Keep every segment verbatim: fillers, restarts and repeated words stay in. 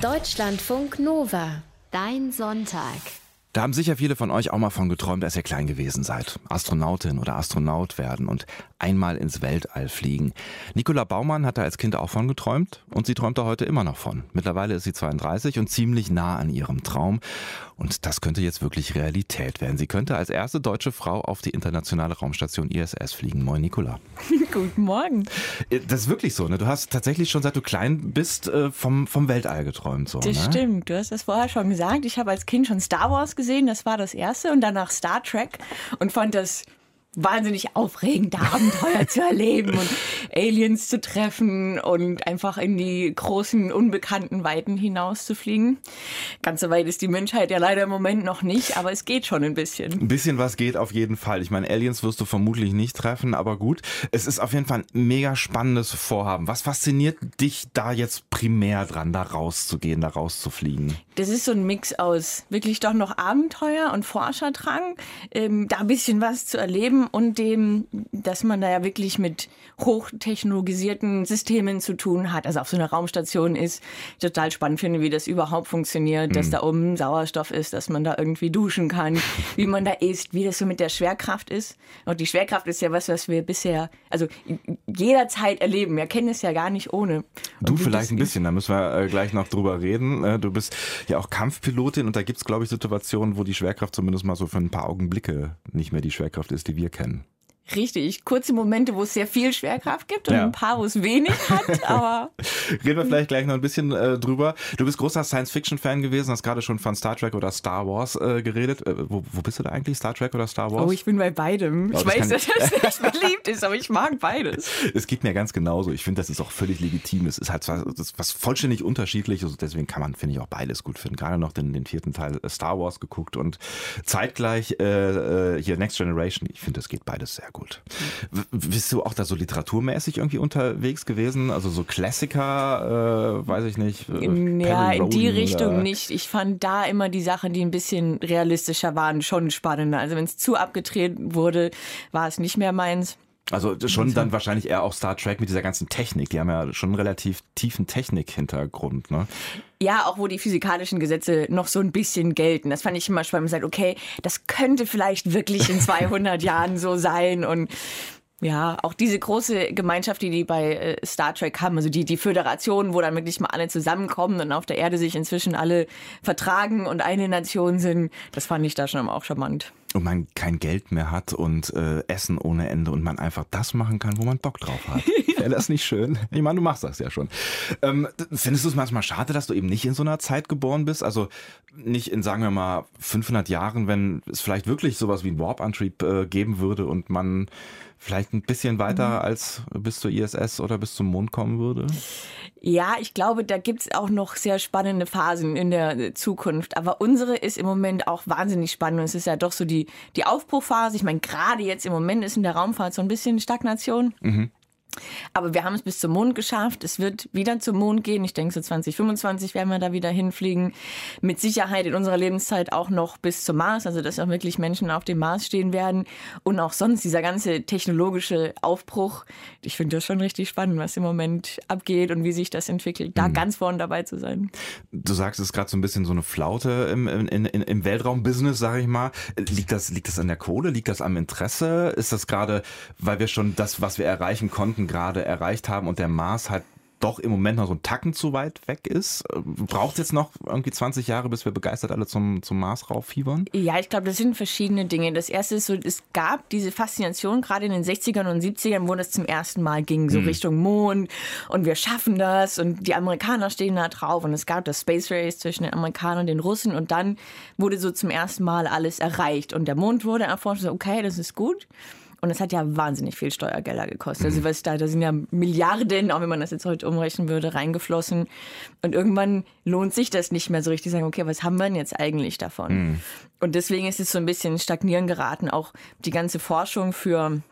Deutschlandfunk Nova. Dein Sonntag. Da haben sicher viele von euch auch mal von geträumt, als ihr klein gewesen seid. Astronautin oder Astronaut werden und einmal ins Weltall fliegen. Nicola Baumann hat da als Kind auch von geträumt und sie träumt da heute immer noch von. Mittlerweile ist sie zweiunddreißig und ziemlich nah an ihrem Traum. Und das könnte jetzt wirklich Realität werden. Sie könnte als erste deutsche Frau auf die internationale Raumstation I S S fliegen. Moin Nicola. Guten Morgen. Das ist wirklich so, ne? Du hast tatsächlich schon seit du klein bist vom, vom Weltall geträumt. So, das ne? stimmt, du hast das vorher schon gesagt. Ich habe als Kind schon Star Wars gesehen, das war das erste. Und danach Star Trek und fand das wahnsinnig aufregend, Abenteuer zu erleben und Aliens zu treffen und einfach in die großen, unbekannten Weiten hinaus zu fliegen. Ganz so weit ist die Menschheit ja leider im Moment noch nicht, aber es geht schon ein bisschen. Ein bisschen was geht auf jeden Fall. Ich meine, Aliens wirst du vermutlich nicht treffen, aber gut. Es ist auf jeden Fall ein mega spannendes Vorhaben. Was fasziniert dich da jetzt primär dran, da rauszugehen, da rauszufliegen? Das ist so ein Mix aus wirklich doch noch Abenteuer und Forscherdrang, ähm, da ein bisschen was zu erleben und dem, dass man da ja wirklich mit hochtechnologisierten Systemen zu tun hat. Also auf so einer Raumstation ist, ich total spannend finde, wie das überhaupt funktioniert, mhm. dass da oben Sauerstoff ist, dass man da irgendwie duschen kann, wie man da isst, wie das so mit der Schwerkraft ist. Und die Schwerkraft ist ja was, was wir bisher, also jederzeit erleben. Wir kennen es ja gar nicht ohne. Du vielleicht ein bisschen, da müssen wir gleich noch drüber reden. Du bist ja auch Kampfpilotin und da gibt es, glaube ich, Situationen, wo die Schwerkraft zumindest mal so für ein paar Augenblicke nicht mehr die Schwerkraft ist, die wir kennen. Richtig, kurze Momente, wo es sehr viel Schwerkraft gibt und ja. ein paar, wo es wenig hat, aber... Reden wir vielleicht gleich noch ein bisschen äh, drüber. Du bist großer Science-Fiction-Fan gewesen, hast gerade schon von Star Trek oder Star Wars äh, geredet. Äh, wo, wo bist du da eigentlich, Star Trek oder Star Wars? Oh, ich bin bei beidem. Oh, ich weiß, dass das nicht beliebt ist, aber ich mag beides. Es geht mir ganz genauso. Ich finde, das ist auch völlig legitim. Es ist halt zwar, das ist was vollständig Unterschiedliches, deswegen kann man, finde ich, auch beides gut finden. Gerade noch den, den vierten Teil Star Wars geguckt und zeitgleich äh, hier Next Generation. Ich finde, das geht beides sehr gut. W- bist du auch da so literaturmäßig irgendwie unterwegs gewesen? Also so Klassiker, äh, weiß ich nicht. Äh, ja, in die Richtung oder? nicht. Ich fand da immer die Sachen, die ein bisschen realistischer waren, schon spannender. Also wenn es zu abgedreht wurde, war es nicht mehr meins. Also schon dann wahrscheinlich eher auch Star Trek mit dieser ganzen Technik. Die haben ja schon einen relativ tiefen Technik-Hintergrund, ne? Ja, auch wo die physikalischen Gesetze noch so ein bisschen gelten. Das fand ich immer spannend. Man sagt, okay, das könnte vielleicht wirklich in zweihundert Jahren so sein. Und ja, auch diese große Gemeinschaft, die die bei Star Trek haben, also die, die Föderation, wo dann wirklich mal alle zusammenkommen und auf der Erde sich inzwischen alle vertragen und eine Nation sind, das fand ich da schon auch charmant. Und man kein Geld mehr hat und äh, Essen ohne Ende und man einfach das machen kann, wo man Bock drauf hat. Wäre das nicht schön? Ich meine, du machst das ja schon. Ähm, findest du es manchmal schade, dass du eben nicht in so einer Zeit geboren bist? Also nicht in, sagen wir mal, fünfhundert Jahren, wenn es vielleicht wirklich sowas wie einen Warp-Antrieb äh, geben würde und man vielleicht ein bisschen weiter mhm. als bis zur I S S oder bis zum Mond kommen würde? Ja, ich glaube, da gibt's auch noch sehr spannende Phasen in der Zukunft. Aber unsere ist im Moment auch wahnsinnig spannend. Und es ist ja doch so die, die Aufbruchphase. Ich meine, gerade jetzt im Moment ist in der Raumfahrt so ein bisschen Stagnation. Mhm. Aber wir haben es bis zum Mond geschafft. Es wird wieder zum Mond gehen. Ich denke, so zwanzig fünfundzwanzig werden wir da wieder hinfliegen. Mit Sicherheit in unserer Lebenszeit auch noch bis zum Mars. Also, dass auch wirklich Menschen auf dem Mars stehen werden. Und auch sonst dieser ganze technologische Aufbruch. Ich finde das schon richtig spannend, was im Moment abgeht und wie sich das entwickelt. Da mhm. ganz vorne dabei zu sein. Du sagst, es ist gerade so ein bisschen so eine Flaute im, in, in, im Weltraumbusiness, sage ich mal. Liegt das, liegt das an der Kohle? Liegt das am Interesse? Ist das gerade, weil wir schon das, was wir erreichen konnten, gerade erreicht haben und der Mars halt doch im Moment noch so ein Tacken zu weit weg ist? Braucht es jetzt noch irgendwie zwanzig Jahre, bis wir begeistert alle zum, zum Mars rauffiebern? Ja, ich glaube, das sind verschiedene Dinge. Das erste ist so, es gab diese Faszination gerade in den sechzigern und siebzigern, wo das zum ersten Mal ging, so mhm. Richtung Mond und wir schaffen das und die Amerikaner stehen da drauf und es gab das Space Race zwischen den Amerikanern und den Russen und dann wurde so zum ersten Mal alles erreicht und der Mond wurde erforscht, so, okay, das ist gut. Und es hat ja wahnsinnig viel Steuergelder gekostet. Also was da, da sind ja Milliarden, auch wenn man das jetzt heute umrechnen würde, reingeflossen. Und irgendwann lohnt sich das nicht mehr so richtig, sagen, okay, was haben wir denn jetzt eigentlich davon? Mhm. Und deswegen ist es so ein bisschen stagnieren geraten. Auch die ganze Forschung für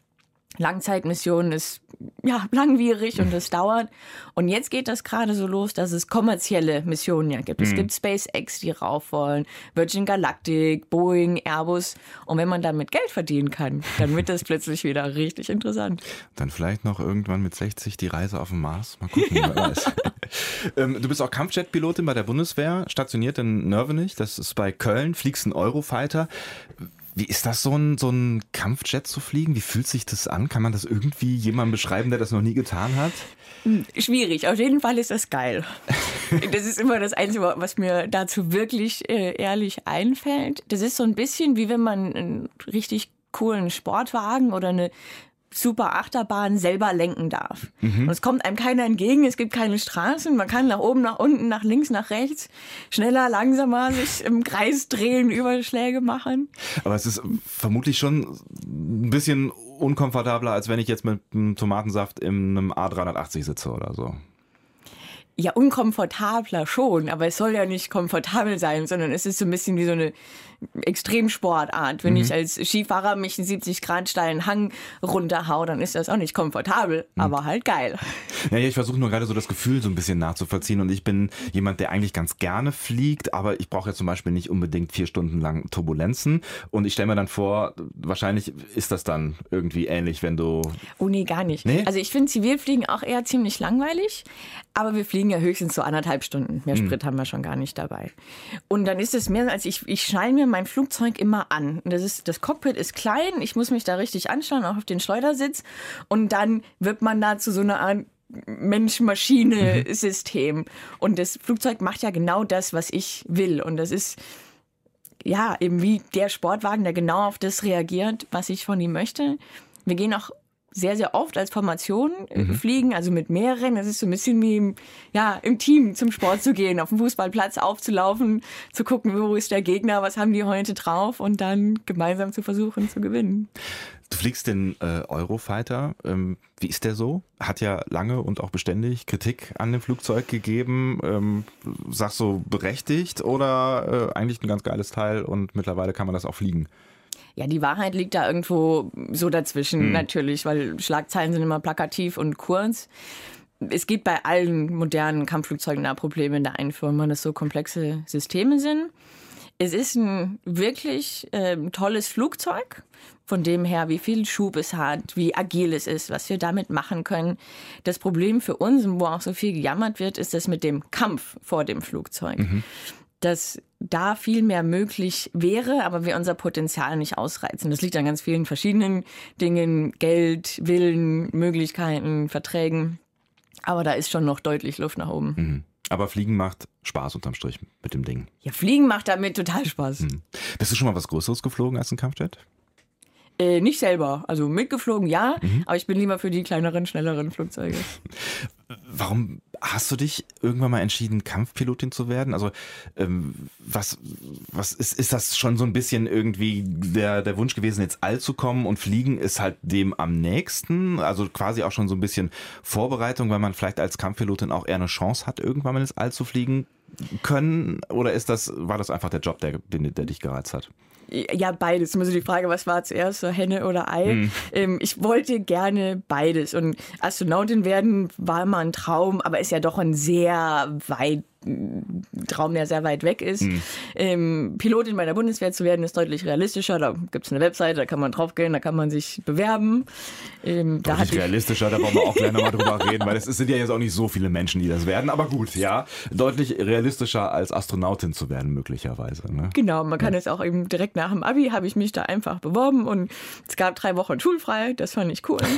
Langzeitmission ist ja langwierig und es dauert. Und jetzt geht das gerade so los, dass es kommerzielle Missionen ja gibt. Es mhm. gibt SpaceX, die rauf wollen, Virgin Galactic, Boeing, Airbus. Und wenn man damit Geld verdienen kann, dann wird das plötzlich wieder richtig interessant. Dann vielleicht noch irgendwann mit sechzig die Reise auf den Mars. Mal gucken, wer weiß. ähm, du bist auch Kampfjet-Pilotin bei der Bundeswehr, stationiert in Nörvenich. Das ist bei Köln, fliegst einen Eurofighter. Wie ist das, so ein, so ein Kampfjet zu fliegen? Wie fühlt sich das an? Kann man das irgendwie jemandem beschreiben, der das noch nie getan hat? Schwierig. Auf jeden Fall ist das geil. Das ist immer das Einzige, was mir dazu wirklich äh, ehrlich einfällt. Das ist so ein bisschen wie wenn man einen richtig coolen Sportwagen oder eine super Achterbahn selber lenken darf. Mhm. Und es kommt einem keiner entgegen, es gibt keine Straßen, man kann nach oben, nach unten, nach links, nach rechts, schneller, langsamer sich im Kreis drehen, Überschläge machen. Aber es ist vermutlich schon ein bisschen unkomfortabler, als wenn ich jetzt mit einem Tomatensaft in einem A dreihundertachtzig sitze oder so. Ja, unkomfortabler schon, aber es soll ja nicht komfortabel sein, sondern es ist so ein bisschen wie so eine Extremsportart. Wenn mhm. ich als Skifahrer mich einen siebzig Grad steilen Hang runterhau, dann ist das auch nicht komfortabel, mhm. aber halt geil. Ja, ja, ich versuche nur gerade so das Gefühl so ein bisschen nachzuvollziehen und ich bin jemand, der eigentlich ganz gerne fliegt, aber ich brauche ja zum Beispiel nicht unbedingt vier Stunden lang Turbulenzen und ich stelle mir dann vor, wahrscheinlich ist das dann irgendwie ähnlich, wenn du... Oh nee, gar nicht. Nee? Also ich finde Zivilfliegen auch eher ziemlich langweilig, aber wir fliegen ja höchstens so anderthalb Stunden. Mehr Sprit mhm. haben wir schon gar nicht dabei. Und dann ist es mehr als ich, ich schneide mir mein Flugzeug immer an. Das ist, das Cockpit ist klein, ich muss mich da richtig anschauen, auch auf den Schleudersitz. Und dann wird man da zu so einer Art Mensch-Maschine-System. Mhm. Und das Flugzeug macht ja genau das, was ich will. Und das ist ja eben wie der Sportwagen, der genau auf das reagiert, was ich von ihm möchte. Wir gehen auch sehr, sehr oft als Formation mhm. fliegen, also mit mehreren. Das ist so ein bisschen wie im, ja, im Team zum Sport zu gehen, auf dem Fußballplatz aufzulaufen, zu gucken, wo ist der Gegner, was haben die heute drauf und dann gemeinsam zu versuchen zu gewinnen. Du fliegst den äh, Eurofighter. Ähm, wie ist der so? Hat ja lange und auch beständig Kritik an dem Flugzeug gegeben. Ähm, sagst du berechtigt oder äh, eigentlich ein ganz geiles Teil und mittlerweile kann man das auch fliegen? Ja, die Wahrheit liegt da irgendwo so dazwischen hm. natürlich, weil Schlagzeilen sind immer plakativ und kurz. Es gibt bei allen modernen Kampfflugzeugen da Probleme in der Einführung, weil das so komplexe Systeme sind. Es ist ein wirklich äh, tolles Flugzeug, von dem her, wie viel Schub es hat, wie agil es ist, was wir damit machen können. Das Problem für uns, wo auch so viel gejammert wird, ist das mit dem Kampf vor dem Flugzeug. Mhm. Dass da viel mehr möglich wäre, aber wir unser Potenzial nicht ausreizen. Das liegt an ganz vielen verschiedenen Dingen, Geld, Willen, Möglichkeiten, Verträgen. Aber da ist schon noch deutlich Luft nach oben. Mhm. Aber Fliegen macht Spaß unterm Strich mit dem Ding. Ja, Fliegen macht damit total Spaß. Mhm. Bist du schon mal was Größeres geflogen als ein Kampfjet? Äh, nicht selber. Also mitgeflogen, ja. Mhm. Aber ich bin lieber für die kleineren, schnelleren Flugzeuge. Warum hast du dich irgendwann mal entschieden, Kampfpilotin zu werden? Also ähm, was, was ist, ist das schon so ein bisschen irgendwie der, der Wunsch gewesen, ins All zu kommen und Fliegen ist halt dem am nächsten? Also quasi auch schon so ein bisschen Vorbereitung, weil man vielleicht als Kampfpilotin auch eher eine Chance hat, irgendwann mal ins All zu fliegen können? Oder ist das, war das einfach der Job, der, der, der dich gereizt hat? Ja, beides. Immer so die Frage, was war zuerst, so Henne oder Ei? Hm. Ähm, ich wollte gerne beides. Und Astronautin werden war immer ein Traum, aber ist ja doch ein sehr weit Traum, der sehr weit weg ist. Mhm. Ähm, Pilotin bei der Bundeswehr zu werden, ist deutlich realistischer. Da gibt es eine Webseite, da kann man drauf gehen, da kann man sich bewerben. Ähm, da deutlich realistischer, da brauchen wir auch gleich nochmal drüber reden, weil es sind ja jetzt auch nicht so viele Menschen, die das werden. Aber gut, ja, deutlich realistischer als Astronautin zu werden, möglicherweise. Ne? Genau, man kann ja. jetzt auch eben direkt nach dem Abi, habe ich mich da einfach beworben und es gab drei Wochen schulfrei, das fand ich cool.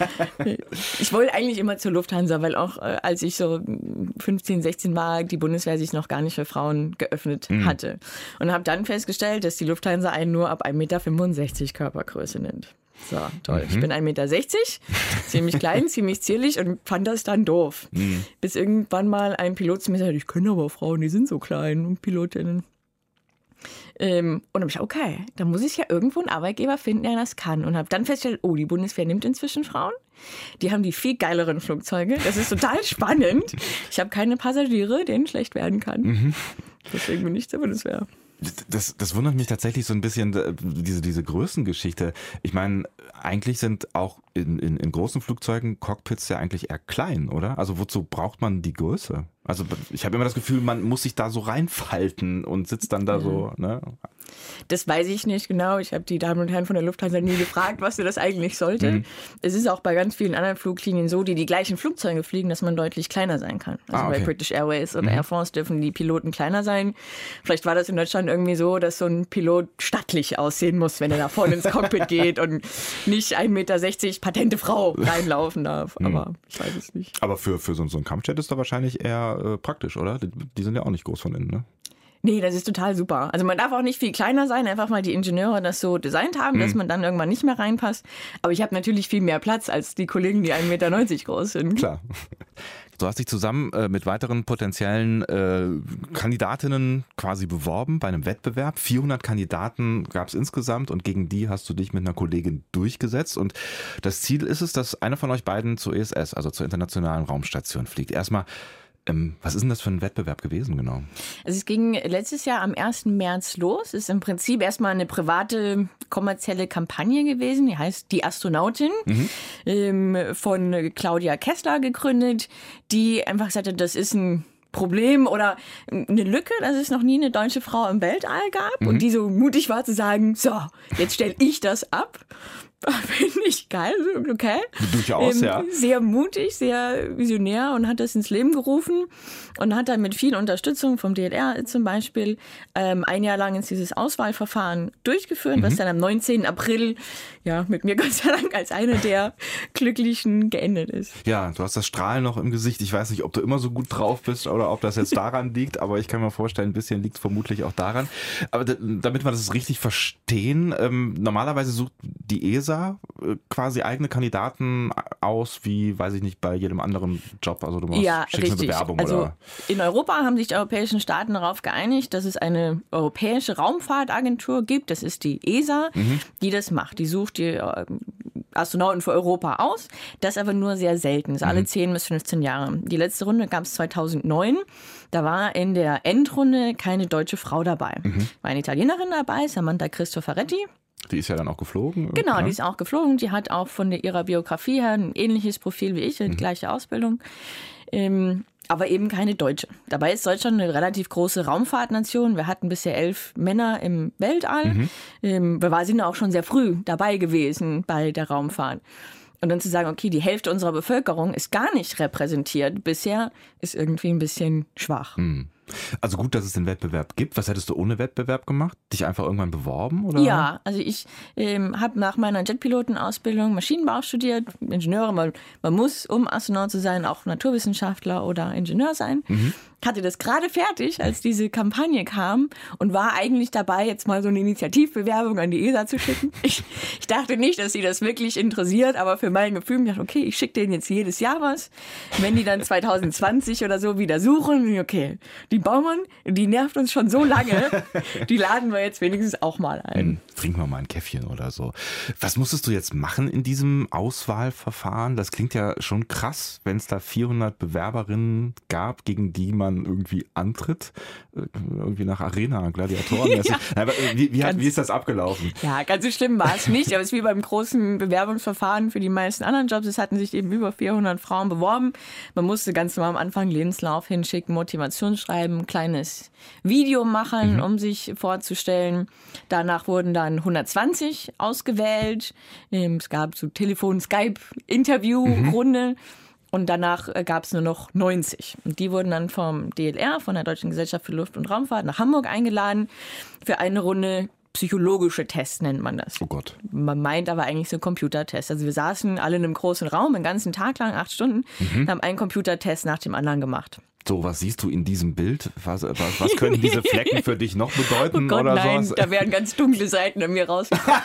Ich wollte eigentlich immer zur Lufthansa, weil auch äh, als ich so fünfzehn, sechzehn war, die Bundeswehr sich noch gar nicht für Frauen geöffnet mhm. hatte. Und habe dann festgestellt, dass die Lufthansa einen nur ab ein Meter fünfundsechzig Körpergröße nimmt. So, toll. Mhm. Ich bin ein Meter sechzig, ziemlich klein, ziemlich zierlich und fand das dann doof. Mhm. Bis irgendwann mal ein Pilot zu mir sagte, ich kenne aber Frauen, die sind so klein und Pilotinnen. Ähm, und dann habe ich gesagt, okay, dann muss ich ja irgendwo einen Arbeitgeber finden, der das kann. Und habe dann festgestellt, oh, die Bundeswehr nimmt inzwischen Frauen. Die haben die viel geileren Flugzeuge. Das ist total spannend. Ich habe keine Passagiere, denen schlecht werden kann. Mhm. Deswegen bin ich zur Bundeswehr. Das, das wundert mich tatsächlich so ein bisschen, diese, diese Größengeschichte. Ich meine, eigentlich sind auch in, in, in großen Flugzeugen Cockpits ja eigentlich eher klein, oder? Also wozu braucht man die Größe? Also ich habe immer das Gefühl, man muss sich da so reinfalten und sitzt dann da ja. so, ne? Das weiß ich nicht genau. Ich habe die Damen und Herren von der Lufthansa nie gefragt, was das eigentlich sollte. Mhm. Es ist auch bei ganz vielen anderen Fluglinien so, die die gleichen Flugzeuge fliegen, dass man deutlich kleiner sein kann. Also ah, okay. bei British Airways oder mhm. Air France dürfen die Piloten kleiner sein. Vielleicht war das in Deutschland irgendwie so, dass so ein Pilot stattlich aussehen muss, wenn er da vorne ins Cockpit geht und nicht ein Meter sechzig patente Frau reinlaufen darf. Mhm. Aber ich weiß es nicht. Aber für, für so, so ein Kampfjet ist da wahrscheinlich eher äh, praktisch, oder? Die, die sind ja auch nicht groß von innen, ne? Nee, das ist total super. Also man darf auch nicht viel kleiner sein, einfach mal die Ingenieure das so designt haben, mhm. dass man dann irgendwann nicht mehr reinpasst. Aber ich habe natürlich viel mehr Platz als die Kollegen, die ein Meter neunzig groß sind. Klar. Du hast dich zusammen äh, mit weiteren potenziellen äh, Kandidatinnen quasi beworben bei einem Wettbewerb. vierhundert Kandidaten gab es insgesamt und gegen die hast du dich mit einer Kollegin durchgesetzt. Und das Ziel ist es, dass einer von euch beiden zur I S S, also zur Internationalen Raumstation, fliegt. Erstmal, Ähm, was ist denn das für ein Wettbewerb gewesen genau? Also es ging letztes Jahr am ersten März los. Es ist im Prinzip erstmal eine private, kommerzielle Kampagne gewesen. Die heißt Die Astronautin, mhm. ähm, von Claudia Kessler gegründet, die einfach sagte, das ist ein Problem oder eine Lücke, dass es noch nie eine deutsche Frau im Weltall gab. Mhm. Und die so mutig war zu sagen, so, jetzt stelle ich das ab. Finde ich geil, okay. Durchaus, ähm, ja. Sehr mutig, sehr visionär und hat das ins Leben gerufen und hat dann mit viel Unterstützung vom D L R zum Beispiel ähm, ein Jahr lang dieses Auswahlverfahren durchgeführt, mhm. was dann am neunzehnten April, ja, mit mir Gott sei Dank als eine der Glücklichen geendet ist. Ja, du hast das Strahlen noch im Gesicht. Ich weiß nicht, ob du immer so gut drauf bist oder ob das jetzt daran liegt, aber ich kann mir vorstellen, ein bisschen liegt es vermutlich auch daran. Aber d- damit wir das richtig verstehen, ähm, normalerweise sucht die E S A quasi eigene Kandidaten aus, wie, weiß ich nicht, bei jedem anderen Job. Also du machst, ja, schickst richtig. eine Bewerbung, also oder? In Europa haben sich die europäischen Staaten darauf geeinigt, dass es eine europäische Raumfahrtagentur gibt. Das ist die E S A, mhm. die das macht. Die sucht die Astronauten für Europa aus. Das aber nur sehr selten. So alle mhm. zehn bis fünfzehn Jahre. Die letzte Runde gab es zweitausendneun. Da war in der Endrunde keine deutsche Frau dabei. Mhm. War eine Italienerin dabei, Samantha Cristoforetti. Die ist ja dann auch geflogen. Genau, ne? Die ist auch geflogen. Die hat auch von ihrer Biografie her ein ähnliches Profil wie ich, eine mhm. gleiche Ausbildung. Ähm, aber eben keine Deutsche. Dabei ist Deutschland eine relativ große Raumfahrtnation. Wir hatten bisher elf Männer im Weltall. Mhm. Ähm, wir sind auch schon sehr früh dabei gewesen bei der Raumfahrt. Und dann zu sagen, okay, die Hälfte unserer Bevölkerung ist gar nicht repräsentiert bisher, ist irgendwie ein bisschen schwach. Mhm. Also gut, dass es den Wettbewerb gibt. Was hättest du ohne Wettbewerb gemacht? Dich einfach irgendwann beworben? Oder? Ja, also ich ähm, habe nach meiner Jetpilotenausbildung Maschinenbau studiert, Ingenieure. Man, man muss, um Astronaut zu sein, auch Naturwissenschaftler oder Ingenieur sein. Mhm. Hatte das gerade fertig, als diese Kampagne kam und war eigentlich dabei, jetzt mal so eine Initiativbewerbung an die E S A zu schicken. Ich, ich dachte nicht, dass sie das wirklich interessiert, aber für mein Gefühl, ich dachte, okay, ich schicke denen jetzt jedes Jahr was. Wenn die dann zwanzig zwanzig oder so wieder suchen, okay, die Baumann, die nervt uns schon so lange, die laden wir jetzt wenigstens auch mal ein. Trinken wir mal ein Käffchen oder so. Was musstest du jetzt machen in diesem Auswahlverfahren? Das klingt ja schon krass, wenn es da vierhundert Bewerberinnen gab, gegen die man irgendwie antritt, irgendwie nach Arena, Gladiatoren. ja. Aber wie, wie, hat, wie ist das abgelaufen? Ja, ganz so schlimm war es nicht, aber es ist wie beim großen Bewerbungsverfahren für die meisten anderen Jobs. Es hatten sich eben über vierhundert Frauen beworben. Man musste ganz normal am Anfang Lebenslauf hinschicken, Motivationsschreiben, ein kleines Video machen, mhm. um sich vorzustellen. Danach wurden dann hundertzwanzig ausgewählt. Es gab so Telefon-, Skype-Interview-Runde. Mhm. Und danach gab es nur noch neunzig. Und die wurden dann vom D L R, von der Deutschen Gesellschaft für Luft- und Raumfahrt, nach Hamburg eingeladen für eine Runde psychologische Tests, nennt man das. Oh Gott. Man meint aber eigentlich so Computertests. Also wir saßen alle in einem großen Raum, den ganzen Tag lang, acht Stunden, mhm. und haben einen Computertest nach dem anderen gemacht. So, was siehst du in diesem Bild? Was, was, was können diese Flecken für dich noch bedeuten? Oh Gott, oder nein, sowas? Da werden ganz dunkle Seiten an mir rausgekommen.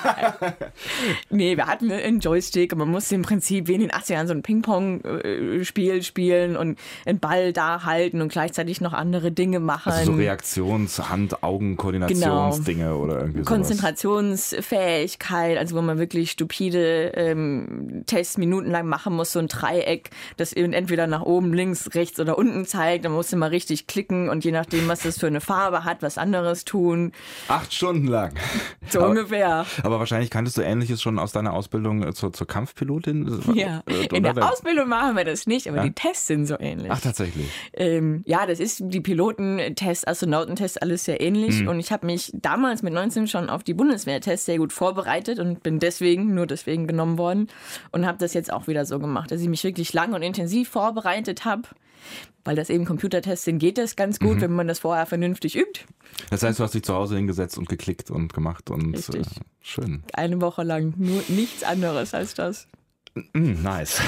Nee, wir hatten einen Joystick und man musste im Prinzip wie in den achtzigern so ein Ping-Pong-Spiel spielen und einen Ball da halten und gleichzeitig noch andere Dinge machen. Also so Reaktions-, Hand-, Augen-Koordinationsdinge genau. oder irgendwie sowas. Konzentrationsfähigkeit, also wo man wirklich stupide ähm, Tests minutenlang machen muss, so ein Dreieck, das entweder nach oben, links, rechts oder unten zeigt. gezeigt. Da musste man richtig klicken und je nachdem, was das für eine Farbe hat, was anderes tun. Acht Stunden lang. So aber, ungefähr. Aber wahrscheinlich kanntest du Ähnliches schon aus deiner Ausbildung zur, zur Kampfpilotin? Ja, äh, in der Ausbildung machen wir das nicht, aber ja? die Tests sind so ähnlich. Ach, tatsächlich? Ähm, ja, das ist die Pilotentests, Astronautentests, alles sehr ähnlich. Mhm. Und ich habe mich damals mit neunzehn schon auf die Bundeswehrtests sehr gut vorbereitet und bin deswegen, nur deswegen genommen worden und habe das jetzt auch wieder so gemacht, dass ich mich wirklich lang und intensiv vorbereitet habe. Weil das eben Computertests sind, geht das ganz gut, mhm. wenn man das vorher vernünftig übt. Das heißt, du hast dich zu Hause hingesetzt und geklickt und gemacht und äh, schön. Eine Woche lang, nur nichts anderes als das. Mm, nice.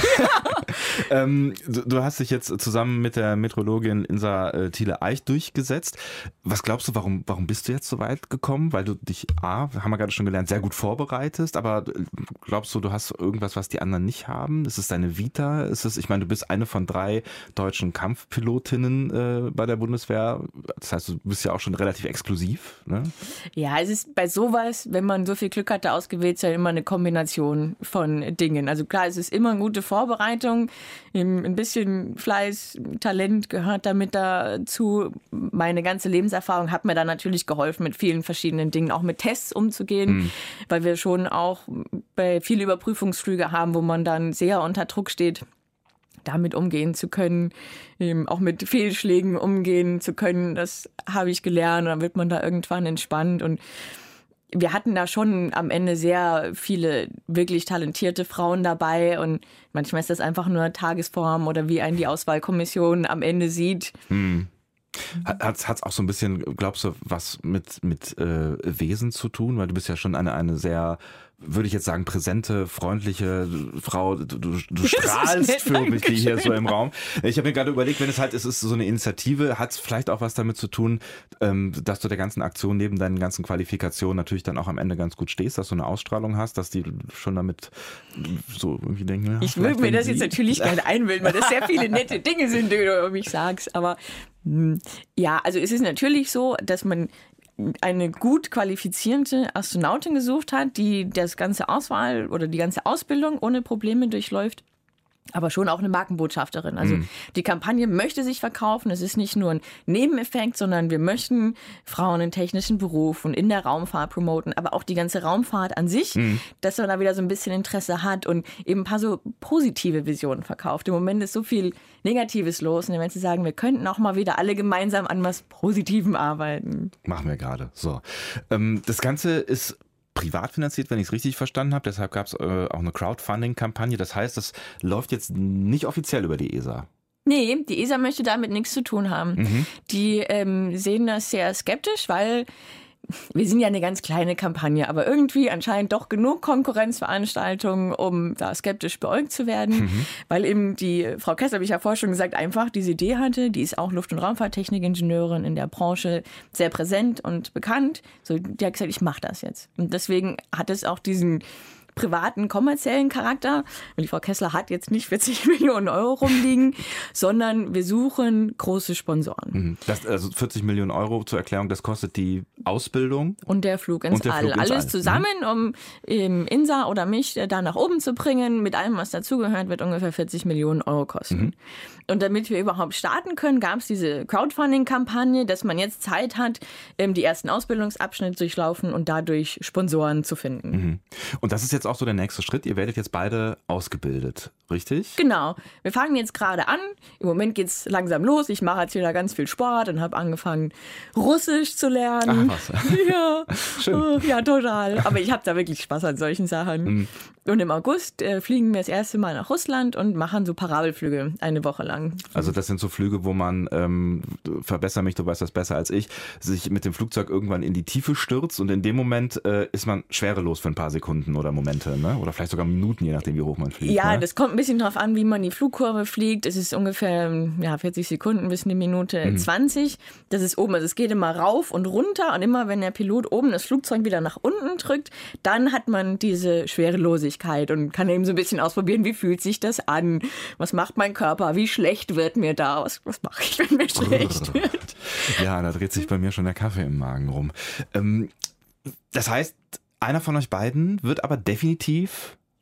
ähm, du, du hast dich jetzt zusammen mit der Meteorologin Insa äh, Thiele-Eich durchgesetzt. Was glaubst du, warum, warum bist du jetzt so weit gekommen? Weil du dich, A, haben wir gerade schon gelernt, sehr gut vorbereitest, aber glaubst du, du hast irgendwas, was die anderen nicht haben? Ist es deine Vita? Ist es, ich meine, du bist eine von drei deutschen Kampfpilotinnen äh, bei der Bundeswehr. Das heißt, du bist ja auch schon relativ exklusiv, ne? Ja, es ist bei sowas, wenn man so viel Glück hatte, ausgewählt zu sein, immer eine Kombination von Dingen. Also klar, es ist immer eine gute Vorbereitung, ein bisschen Fleiß, Talent gehört damit dazu. Meine ganze Lebenserfahrung hat mir da natürlich geholfen, mit vielen verschiedenen Dingen, auch mit Tests umzugehen, mhm. weil wir schon auch bei viele Überprüfungsflüge haben, wo man dann sehr unter Druck steht, damit umgehen zu können, eben auch mit Fehlschlägen umgehen zu können. Das habe ich gelernt, dann wird man da irgendwann entspannt und wir hatten da schon am Ende sehr viele wirklich talentierte Frauen dabei und manchmal ist das einfach nur Tagesform oder wie einen die Auswahlkommission am Ende sieht. Hm. Hat es auch so ein bisschen, glaubst du, was mit, mit äh, Wesen zu tun? Weil du bist ja schon eine, eine sehr, würde ich jetzt sagen, präsente, freundliche Frau. Du, du, du strahlst förmlich hier so im Raum. Ich habe mir gerade überlegt, wenn es halt, es ist so eine Initiative, hat es vielleicht auch was damit zu tun, ähm, dass du der ganzen Aktion neben deinen ganzen Qualifikationen natürlich dann auch am Ende ganz gut stehst, dass du eine Ausstrahlung hast, dass die schon damit so irgendwie denken. Ja, ich würde mir das jetzt natürlich gerne einbilden, weil das sehr viele nette Dinge sind, die du über mich sagst, aber ja, also es ist natürlich so, dass man eine gut qualifizierte Astronautin gesucht hat, die das ganze Auswahl oder die ganze Ausbildung ohne Probleme durchläuft. Aber schon auch eine Markenbotschafterin. Also mm. die Kampagne möchte sich verkaufen. Es ist nicht nur ein Nebeneffekt, sondern wir möchten Frauen in technischen Berufen in der Raumfahrt promoten, aber auch die ganze Raumfahrt an sich, mm. dass man da wieder so ein bisschen Interesse hat und eben ein paar so positive Visionen verkauft. Im Moment ist so viel Negatives los und wenn sie sagen, wir könnten auch mal wieder alle gemeinsam an was Positivem arbeiten. Machen wir gerade. So. Ähm, das Ganze ist privat finanziert, wenn ich es richtig verstanden habe. Deshalb gab es äh, auch eine Crowdfunding-Kampagne. Das heißt, das läuft jetzt nicht offiziell über die E S A. Nee, die E S A möchte damit nichts zu tun haben. Mhm. Die ähm, sehen das sehr skeptisch, weil wir sind ja eine ganz kleine Kampagne, aber irgendwie anscheinend doch genug Konkurrenzveranstaltungen, um da skeptisch beäugt zu werden, mhm. weil eben die Frau Kessler, habe ich ja vorher schon gesagt, einfach diese Idee hatte, die ist auch Luft- und Raumfahrttechnikingenieurin in der Branche, sehr präsent und bekannt. So, die hat gesagt, ich mache das jetzt. Und deswegen hat es auch diesen privaten, kommerziellen Charakter. Und die Frau Kessler hat jetzt nicht vierzig Millionen Euro rumliegen, sondern wir suchen große Sponsoren. Das, also vierzig Millionen Euro zur Erklärung, das kostet die Ausbildung. Und der Flug ins der All. Flug ins Alles All. zusammen, um ähm, Insa oder mich da nach oben zu bringen. Mit allem, was dazugehört, wird ungefähr vierzig Millionen Euro kosten. Mhm. Und damit wir überhaupt starten können, gab es diese Crowdfunding-Kampagne, dass man jetzt Zeit hat, ähm, die ersten Ausbildungsabschnitte durchlaufen und dadurch Sponsoren zu finden. Mhm. Und das ist jetzt auch so der nächste Schritt. Ihr werdet jetzt beide ausgebildet, richtig? Genau. Wir fangen jetzt gerade an. Im Moment geht es langsam los. Ich mache jetzt wieder ganz viel Sport und habe angefangen, Russisch zu lernen. Ach was. Ja. Schön. Oh, ja, total. Aber ich habe da wirklich Spaß an solchen Sachen. Mhm. Und im August äh, fliegen wir das erste Mal nach Russland und machen so Parabelflüge eine Woche lang. Also das sind so Flüge, wo man, ähm, verbessere mich, du weißt das besser als ich, sich mit dem Flugzeug irgendwann in die Tiefe stürzt und in dem Moment äh, ist man schwerelos für ein paar Sekunden oder Momente, ne? Oder vielleicht sogar Minuten, je nachdem, wie hoch man fliegt. Ja, ne? Das kommt ein bisschen drauf an, wie man die Flugkurve fliegt. Es ist ungefähr ja, vierzig Sekunden bis eine Minute mhm. zwanzig. Das ist oben, also es geht immer rauf und runter und immer, wenn der Pilot oben das Flugzeug wieder nach unten drückt, dann hat man diese Schwerelosigkeit und kann eben so ein bisschen ausprobieren, wie fühlt sich das an? Was macht mein Körper? Wie schlecht wird mir da? Was, was mache ich, wenn mir schlecht wird? Ja, da dreht sich bei mir schon der Kaffee im Magen rum. Ähm, das heißt, einer von euch beiden wird aber definitiv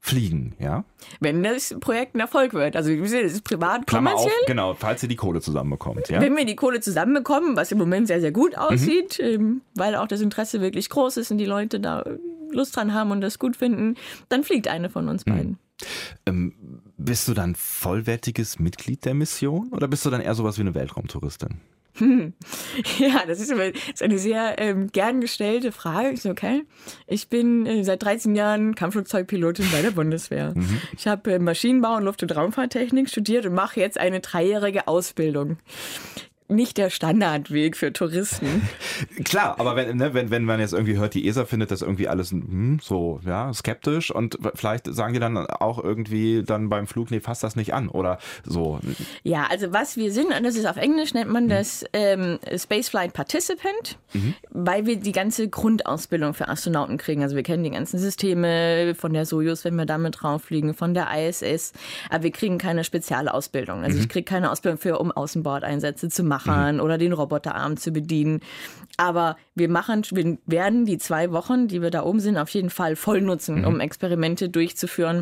fliegen, ja? Wenn das Projekt ein Erfolg wird. Also wie gesagt, es ist privat, Klammer kommerziell. auf, genau, falls ihr die Kohle zusammenbekommt, ja? Wenn wir die Kohle zusammenbekommen, was im Moment sehr, sehr gut aussieht, mhm. ähm, weil auch das Interesse wirklich groß ist und die Leute da Lust dran haben und das gut finden, dann fliegt eine von uns beiden. Mhm. Ähm, bist du dann vollwertiges Mitglied der Mission oder bist du dann eher sowas wie eine Weltraumtouristin? Hm. Ja, das ist, das ist eine sehr ähm, gern gestellte Frage. Ich so, okay, ich bin äh, seit dreizehn Jahren Kampfflugzeugpilotin bei der Bundeswehr. Mhm. Ich habe äh, Maschinenbau und Luft- und Raumfahrttechnik studiert und mache jetzt eine dreijährige Ausbildung. Nicht der Standardweg für Touristen. Klar, aber wenn, ne, wenn, wenn man jetzt irgendwie hört, die E S A findet das irgendwie alles hm, so ja, skeptisch und vielleicht sagen die dann auch irgendwie dann beim Flug, nee, fasst das nicht an oder so. Ja, also was wir sind, und das ist auf Englisch, nennt man das ähm, Spaceflight Participant, mhm. weil wir die ganze Grundausbildung für Astronauten kriegen. Also wir kennen die ganzen Systeme von der Sojus, wenn wir damit drauffliegen, von der I S S, aber wir kriegen keine Spezialausbildung. Also mhm. ich kriege keine Ausbildung für, um Außenbordeinsätze zu machen. Mhm. Oder den Roboterarm zu bedienen. Aber wir machen, wir werden die zwei Wochen, die wir da oben sind, auf jeden Fall voll nutzen, mhm. um Experimente durchzuführen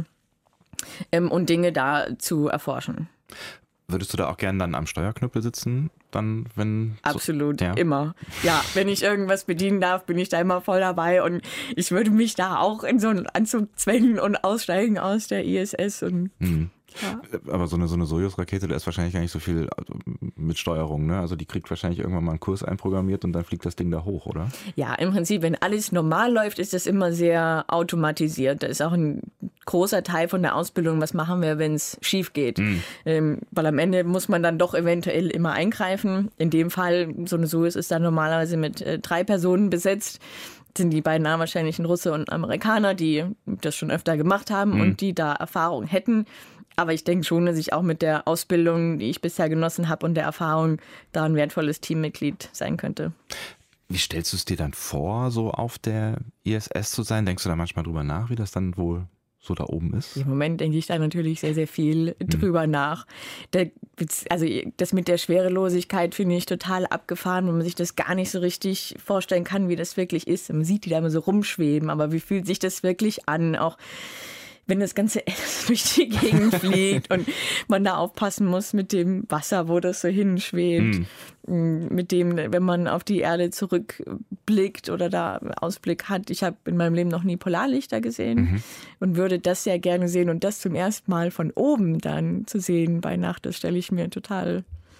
ähm, und Dinge da zu erforschen. Würdest du da auch gerne dann am Steuerknüppel sitzen? Dann, wenn Absolut, so, ja. immer. Ja, wenn ich irgendwas bedienen darf, bin ich da immer voll dabei und ich würde mich da auch in so einen Anzug zwängen und aussteigen aus der I S S und mhm. Ja. Aber so eine, so eine Sojus-Rakete, da ist wahrscheinlich gar nicht so viel mit Steuerung, ne? Also die kriegt wahrscheinlich irgendwann mal einen Kurs einprogrammiert und dann fliegt das Ding da hoch, oder? Ja, im Prinzip, wenn alles normal läuft, ist das immer sehr automatisiert. Da ist auch ein großer Teil von der Ausbildung, was machen wir, wenn es schief geht. Mhm. Ähm, weil am Ende muss man dann doch eventuell immer eingreifen. In dem Fall, so eine Sojus ist dann normalerweise mit äh, drei Personen besetzt. Sind die beiden wahrscheinlich ein Russe und ein Amerikaner, die das schon öfter gemacht haben mhm. und die da Erfahrung hätten. Aber ich denke schon, dass ich auch mit der Ausbildung, die ich bisher genossen habe und der Erfahrung da ein wertvolles Teammitglied sein könnte. Wie stellst du es dir dann vor, so auf der I S S zu sein? Denkst du da manchmal drüber nach, wie das dann wohl so da oben ist? Im Moment denke ich da natürlich sehr, sehr viel drüber hm. nach. Der, also das mit der Schwerelosigkeit finde ich total abgefahren, wenn man sich das gar nicht so richtig vorstellen kann, wie das wirklich ist. Man sieht die da immer so rumschweben, aber wie fühlt sich das wirklich an? Auch wenn das ganze durch die Gegend fliegt und man da aufpassen muss mit dem Wasser, wo das so hinschwebt, mm. mit dem, wenn man auf die Erde zurückblickt oder da Ausblick hat. Ich habe in meinem Leben noch nie Polarlichter gesehen mhm. und würde das sehr gerne sehen und das zum ersten Mal von oben dann zu sehen bei Nacht, das stelle ich mir total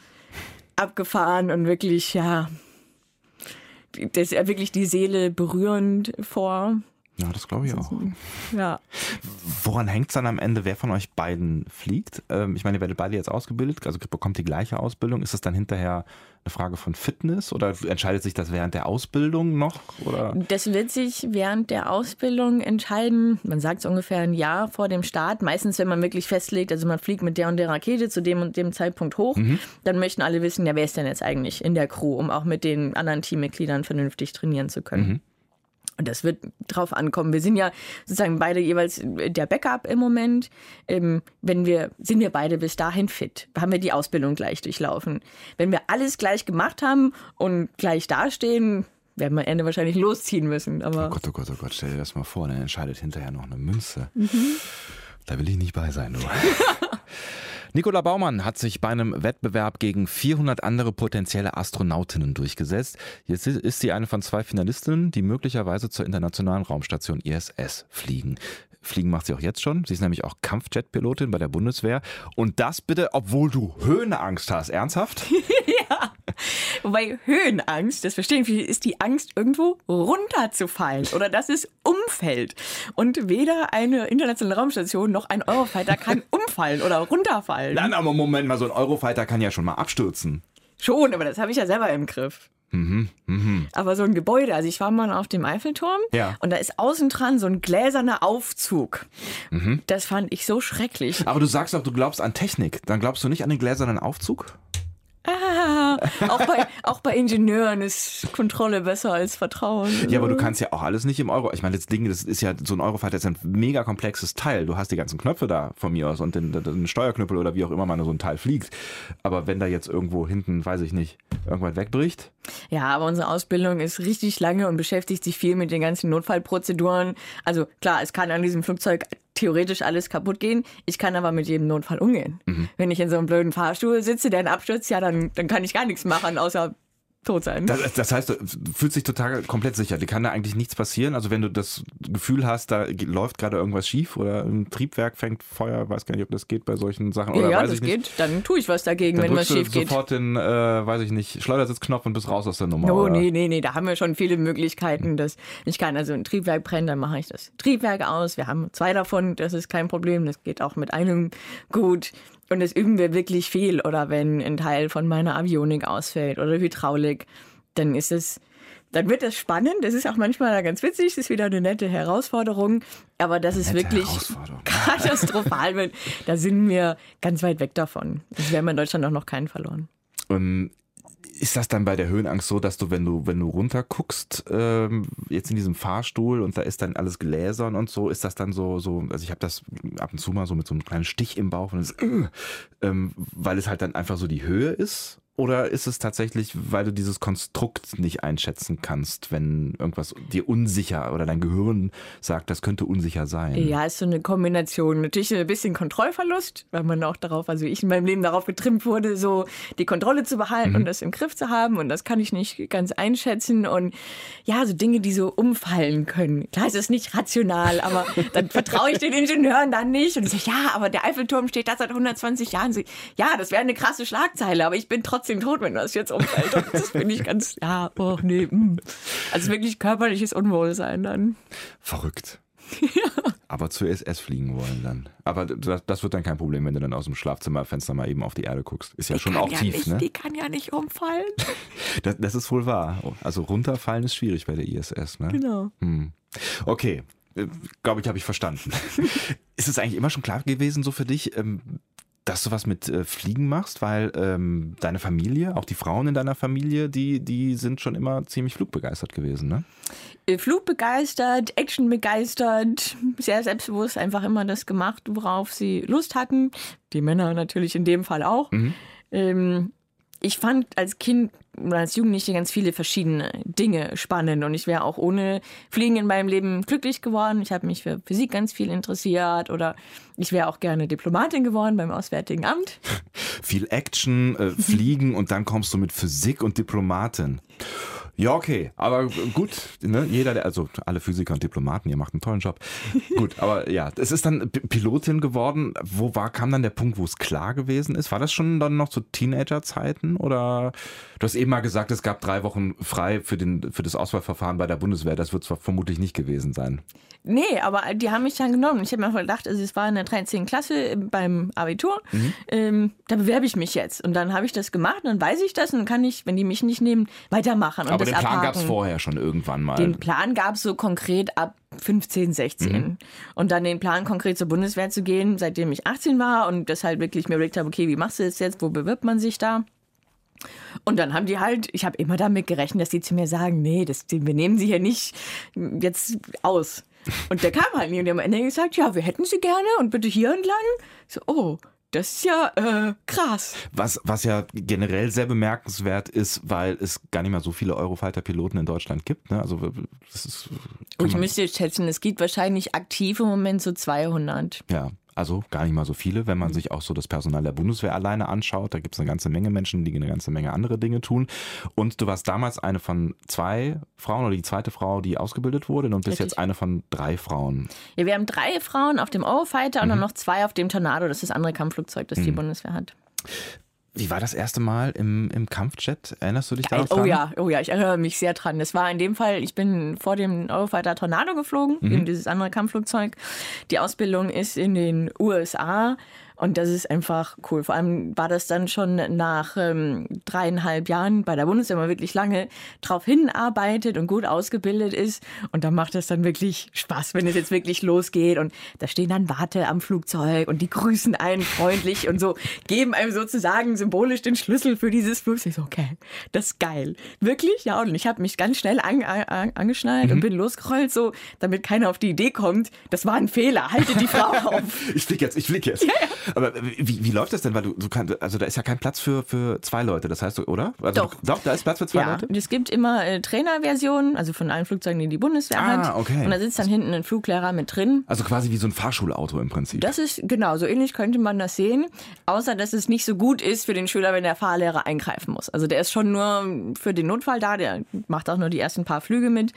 abgefahren und wirklich, ja, das ist ja wirklich die Seele berührend vor. Ja, das glaube ich auch. Ja. Woran hängt es dann am Ende, wer von euch beiden fliegt? Ähm, ich meine, ihr werdet beide jetzt ausgebildet, also bekommt die gleiche Ausbildung. Ist das dann hinterher eine Frage von Fitness oder entscheidet sich das während der Ausbildung noch? Oder? Das wird sich während der Ausbildung entscheiden. Man sagt es ungefähr ein Jahr vor dem Start. Meistens, wenn man wirklich festlegt, also man fliegt mit der und der Rakete zu dem und dem Zeitpunkt hoch, mhm. dann möchten alle wissen, ja, wer ist denn jetzt eigentlich in der Crew, um auch mit den anderen Teammitgliedern vernünftig trainieren zu können. Mhm. Und das wird drauf ankommen. Wir sind ja sozusagen beide jeweils der Backup im Moment. Ähm, wenn wir, sind wir beide bis dahin fit? Haben wir die Ausbildung gleich durchlaufen? Wenn wir alles gleich gemacht haben und gleich dastehen, werden wir am Ende wahrscheinlich losziehen müssen. Aber oh Gott, oh Gott, oh Gott, stell dir das mal vor, dann entscheidet hinterher noch eine Münze. Mhm. Da will ich nicht bei sein, du. Nicola Baumann hat sich bei einem Wettbewerb gegen vierhundert andere potenzielle Astronautinnen durchgesetzt. Jetzt ist sie eine von zwei Finalistinnen, die möglicherweise zur internationalen Raumstation I S S fliegen. Fliegen macht sie auch jetzt schon. Sie ist nämlich auch Kampfjet-Pilotin bei der Bundeswehr. Und das bitte, obwohl du Höhenangst hast. Ernsthaft? Ja. Wobei Höhenangst, das verstehen viele, ist die Angst, irgendwo runterzufallen oder dass es umfällt. Und weder eine internationale Raumstation noch ein Eurofighter kann umfallen oder runterfallen. Nein, aber Moment mal, so ein Eurofighter kann ja schon mal abstürzen. Schon, aber das habe ich ja selber im Griff. Mhm, mhm. Aber so ein Gebäude, also ich war mal auf dem Eiffelturm ja. und da ist außen dran so ein gläserner Aufzug. Mhm. Das fand ich so schrecklich. Aber du sagst doch, du glaubst an Technik. Dann glaubst du nicht an den gläsernen Aufzug? Ah, auch, bei, auch bei Ingenieuren ist Kontrolle besser als Vertrauen. Ja, aber du kannst ja auch alles nicht im Euro. Ich meine, das Ding, das ist ja so ein Eurofighter, ist ein mega komplexes Teil. Du hast die ganzen Knöpfe da von mir aus und den, den Steuerknüppel oder wie auch immer man so ein Teil fliegt. Aber wenn da jetzt irgendwo hinten, weiß ich nicht, irgendwas wegbricht. Ja, aber unsere Ausbildung ist richtig lange und beschäftigt sich viel mit den ganzen Notfallprozeduren. Also klar, es kann an diesem Flugzeug theoretisch alles kaputt gehen. Ich kann aber mit jedem Notfall umgehen. Mhm. Wenn ich in so einem blöden Fahrstuhl sitze, der einen Absturz, ja, dann, dann kann ich gar nichts machen, außer tot sein. Das, das heißt, du fühlst dich total komplett sicher. Dir kann da eigentlich nichts passieren. Also wenn du das Gefühl hast, da läuft gerade irgendwas schief oder ein Triebwerk fängt Feuer, weiß gar nicht, ob das geht bei solchen Sachen. Oder ja, weiß das ich nicht. geht. Dann tue ich was dagegen, dann wenn was schief du geht. sofort den, äh, weiß ich nicht, Schleudersitzknopf und bist raus aus der Nummer. Oh, oder? nee, nee, nee, da haben wir schon viele Möglichkeiten. Dass ich kann also ein Triebwerk brennen, dann mache ich das Triebwerk aus. Wir haben zwei davon, das ist kein Problem. Das geht auch mit einem gut. Und das üben wir wirklich viel. Oder wenn ein Teil von meiner Avionik ausfällt oder Hydraulik, dann ist es, dann wird das spannend. Das ist auch manchmal ganz witzig. Das ist wieder eine nette Herausforderung. Aber dass es wirklich katastrophal wird, da sind wir ganz weit weg davon. Also wir haben in Deutschland auch noch keinen verloren. Um Ist das dann bei der Höhenangst so, dass du, wenn du, wenn du runter guckst, ähm, jetzt in diesem Fahrstuhl und da ist dann alles gläsern und so, ist das dann so, so also ich habe das ab und zu mal so mit so einem kleinen Stich im Bauch und das, äh, ähm, weil es halt dann einfach so die Höhe ist? Oder ist es tatsächlich, weil du dieses Konstrukt nicht einschätzen kannst, wenn irgendwas dir unsicher oder dein Gehirn sagt, das könnte unsicher sein? Ja, ist so eine Kombination. Natürlich ein bisschen Kontrollverlust, weil man auch darauf, also ich in meinem Leben darauf getrimmt wurde, so die Kontrolle zu behalten mhm. und das im Griff zu haben. Und das kann ich nicht ganz einschätzen. Und ja, so Dinge, die so umfallen können. Klar, es ist nicht rational, aber dann vertraue ich den Ingenieuren dann nicht. Und ich sage, ja, aber der Eiffelturm steht da seit hundertzwanzig Jahren. So, ja, das wäre eine krasse Schlagzeile, aber ich bin trotzdem tot, wenn das jetzt umfällt. Und das finde ich ganz, ja, oh nee. Mm. Also wirklich körperliches Unwohlsein dann. Verrückt. Ja. Aber zur I S S fliegen wollen dann. Aber das, das wird dann kein Problem, wenn du dann aus dem Schlafzimmerfenster mal eben auf die Erde guckst. Ist ja die schon auch ja tief, nicht, ne? Die kann ja nicht umfallen. Das, das ist wohl wahr. Also runterfallen ist schwierig bei der I S S, ne? Genau. Hm. Okay. Glaube ich, habe ich verstanden. Ist es eigentlich immer schon klar gewesen, so für dich, ähm, dass du was mit äh, Fliegen machst, weil ähm, deine Familie, auch die Frauen in deiner Familie, die, die sind schon immer ziemlich flugbegeistert gewesen, ne? Flugbegeistert, actionbegeistert, sehr selbstbewusst, einfach immer das gemacht, worauf sie Lust hatten. Die Männer natürlich in dem Fall auch. Mhm. Ähm, ich fand als Kind oder als Jugendliche ganz viele verschiedene Dinge spannend und ich wäre auch ohne Fliegen in meinem Leben glücklich geworden. Ich habe mich für Physik ganz viel interessiert oder ich wäre auch gerne Diplomatin geworden beim Auswärtigen Amt. Viel Action, äh, Fliegen und dann kommst du mit Physik und Diplomatin. Ja, okay, aber gut, ne? Jeder, der, also alle Physiker und Diplomaten, ihr macht einen tollen Job. Gut, aber ja, es ist dann P- Pilotin geworden. Wo war, kam dann der Punkt, wo es klar gewesen ist? War das schon dann noch zu Teenagerzeiten oder du hast eben mal gesagt, es gab drei Wochen frei für den für das Auswahlverfahren bei der Bundeswehr. Das wird zwar vermutlich nicht gewesen sein. Nee, aber die haben mich dann genommen. Ich habe mir einfach gedacht, also es war in der dreizehnten Klasse beim Abitur, mhm. ähm, da bewerbe ich mich jetzt. Und dann habe ich das gemacht und dann weiß ich das und dann kann ich, wenn die mich nicht nehmen, weitermachen. Und aber das den Plan abhaken. gab es vorher schon irgendwann mal. Den Plan gab es so konkret ab fünfzehn, sechzehn. Mhm. Und dann den Plan, konkret zur Bundeswehr zu gehen, seitdem ich achtzehn war und deshalb wirklich mir überlegt habe, okay, wie machst du das jetzt, wo bewirbt man sich da? Und dann haben die halt, ich habe immer damit gerechnet, dass die zu mir sagen, nee, das, wir nehmen sie hier nicht jetzt aus. Und der kam halt nie und der hat am Ende gesagt, ja, wir hätten sie gerne und bitte hier entlang. So, oh, das ist ja äh, krass. Was, was ja generell sehr bemerkenswert ist, weil es gar nicht mehr so viele Eurofighter-Piloten in Deutschland gibt. Ne? Also das ist. Und ich müsste jetzt schätzen, es gibt wahrscheinlich aktiv im Moment so zweihundert. Ja. Also gar nicht mal so viele, wenn man sich auch so das Personal der Bundeswehr alleine anschaut. Da gibt es eine ganze Menge Menschen, die eine ganze Menge andere Dinge tun. Und du warst damals eine von zwei Frauen oder die zweite Frau, die ausgebildet wurde und bist Richtig. Jetzt eine von drei Frauen. Ja, wir haben drei Frauen auf dem Eurofighter mhm. und dann noch zwei auf dem Tornado. Das ist das andere Kampfflugzeug, das mhm. die Bundeswehr hat. Wie war das erste Mal im, im Kampfjet? Erinnerst du dich da noch dran? Oh ja, oh ja, ich erinnere mich sehr dran. Das war in dem Fall, ich bin vor dem Eurofighter Tornado geflogen, mhm. eben dieses andere Kampfflugzeug. Die Ausbildung ist in den U S A. Und das ist einfach cool. Vor allem war das dann schon nach ähm, dreieinhalb Jahren bei der Bundeswehr, wenn man wirklich lange drauf hinarbeitet und gut ausgebildet ist. Und dann macht es dann wirklich Spaß, wenn es jetzt wirklich losgeht. Und da stehen dann Warte am Flugzeug und die grüßen einen freundlich und so, geben einem sozusagen symbolisch den Schlüssel für dieses Flugzeug. Ich so, okay, das ist geil. Wirklich? Ja, und ich habe mich ganz schnell an, an, angeschnallt mhm. und bin losgerollt, so, damit keiner auf die Idee kommt, das war ein Fehler, haltet die Frau auf. Ich flieg jetzt, ich flieg jetzt. Ja, ja. Aber wie, wie läuft das denn? Weil du, du kannst, also da ist ja kein Platz für, für zwei Leute, das heißt, oder? Also Doch. Du, doch, da ist Platz für zwei Ja, Leute? es gibt immer äh, Trainerversionen, also von allen Flugzeugen, die die Bundeswehr Ah, hat. okay. Und da sitzt dann hinten ein Fluglehrer mit drin. Also quasi wie so ein Fahrschulauto im Prinzip. Das ist, genau, so ähnlich könnte man das sehen. Außer, dass es nicht so gut ist für den Schüler, wenn der Fahrlehrer eingreifen muss. Also der ist schon nur für den Notfall da, der macht auch nur die ersten paar Flüge mit.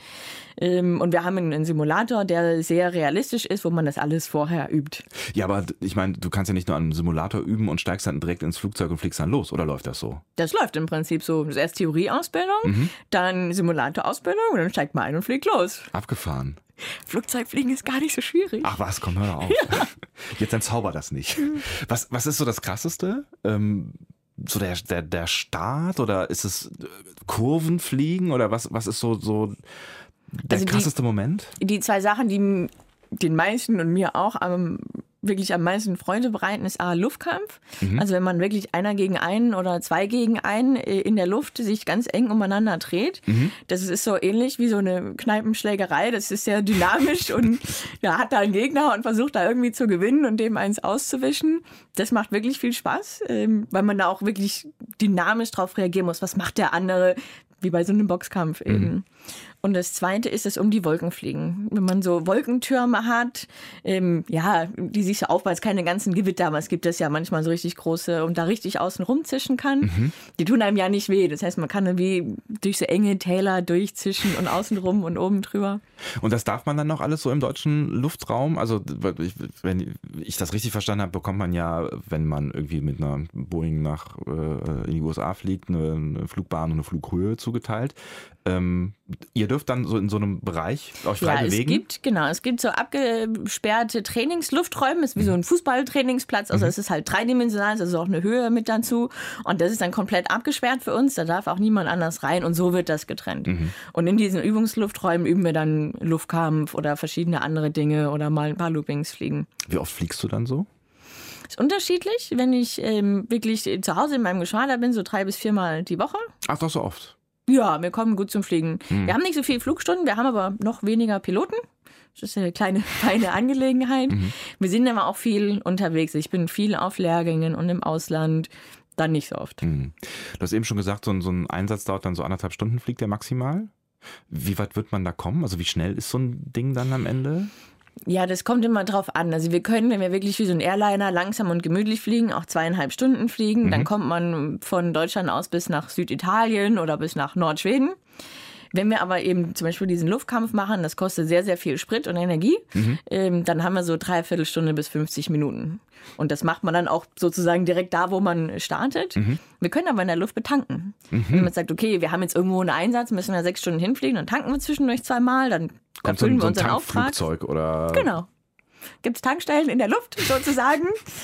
Und wir haben einen Simulator, der sehr realistisch ist, wo man das alles vorher übt. Ja, aber ich meine, du kannst ja nicht nur an einem Simulator üben und steigst dann direkt ins Flugzeug und fliegst dann los, oder läuft das so? Das läuft im Prinzip so. Erst Theorieausbildung, mhm. dann Simulatorausbildung und dann steigt man ein und fliegt los. Abgefahren. Flugzeugfliegen ist gar nicht so schwierig. Ach was, komm, hör auf. Ja. Jetzt entzauber das nicht. Was, was ist so das Krasseste? Ähm, so der, der, der Start oder ist es Kurvenfliegen oder was, was ist so, so der also krasseste die, Moment? Die zwei Sachen, die den meisten und mir auch am, wirklich am meisten Freude bereiten, ist A, Luftkampf. Mhm. Also wenn man wirklich einer gegen einen oder zwei gegen einen in der Luft sich ganz eng umeinander dreht. Mhm. Das ist so ähnlich wie so eine Kneipenschlägerei. Das ist sehr dynamisch und ja, hat da einen Gegner und versucht da irgendwie zu gewinnen und dem eins auszuwischen. Das macht wirklich viel Spaß, weil man da auch wirklich dynamisch drauf reagieren muss. Was macht der andere? Wie bei so einem Boxkampf eben. Mhm. Und das Zweite ist es um die Wolken fliegen. Wenn man so Wolkentürme hat, ähm, ja, die sich so aufbauen, es keine ganzen Gewitter, aber es gibt das ja manchmal so richtig große und da richtig außen rumzischen kann. Mhm. Die tun einem ja nicht weh. Das heißt, man kann wie durch so enge Täler durchzischen und außen rum und oben drüber. Und das darf man dann noch alles so im deutschen Luftraum? Also wenn ich das richtig verstanden habe, bekommt man ja, wenn man irgendwie mit einer Boeing nach äh, in die U S A fliegt, eine, eine Flugbahn und eine Flughöhe zugeteilt. Ähm, ihr dürft dann so in so einem Bereich euch frei ja, bewegen? Es gibt, genau, es gibt so abgesperrte Trainingslufträume, ist wie so ein Fußballtrainingsplatz, also mhm. es ist halt dreidimensional, es ist auch eine Höhe mit dazu und das ist dann komplett abgesperrt für uns, da darf auch niemand anders rein und so wird das getrennt. Mhm. Und in diesen Übungslufträumen üben wir dann Luftkampf oder verschiedene andere Dinge oder mal ein paar Loopings fliegen. Wie oft fliegst du dann so? Ist unterschiedlich, wenn ich ähm, wirklich zu Hause in meinem Geschwader bin, so drei bis viermal die Woche. Ach, doch so oft? Ja, wir kommen gut zum Fliegen. Hm. Wir haben nicht so viele Flugstunden, wir haben aber noch weniger Piloten. Das ist eine kleine, feine Angelegenheit. Mhm. Wir sind aber auch viel unterwegs. Ich bin viel auf Lehrgängen und im Ausland, dann nicht so oft. Mhm. Du hast eben schon gesagt, so ein, so ein Einsatz dauert dann so anderthalb Stunden, fliegt der maximal. Wie weit wird man da kommen? Also wie schnell ist so ein Ding dann am Ende? Ja, das kommt immer drauf an. Also wir können, wenn wir wirklich wie so ein Airliner langsam und gemütlich fliegen, auch zweieinhalb Stunden fliegen. Mhm. Dann kommt man von Deutschland aus bis nach Süditalien oder bis nach Nordschweden. Wenn wir aber eben zum Beispiel diesen Luftkampf machen, das kostet sehr, sehr viel Sprit und Energie, mhm. ähm, dann haben wir so dreiviertel Stunde bis fünfzig Minuten. Und das macht man dann auch sozusagen direkt da, wo man startet. Mhm. Wir können aber in der Luft betanken. Mhm. Wenn man sagt, okay, wir haben jetzt irgendwo einen Einsatz, müssen wir sechs Stunden hinfliegen, dann tanken wir zwischendurch zweimal, dann erfüllen wir unseren Auftrag. Flugzeug oder? Genau. Gibt es Tankstellen in der Luft sozusagen.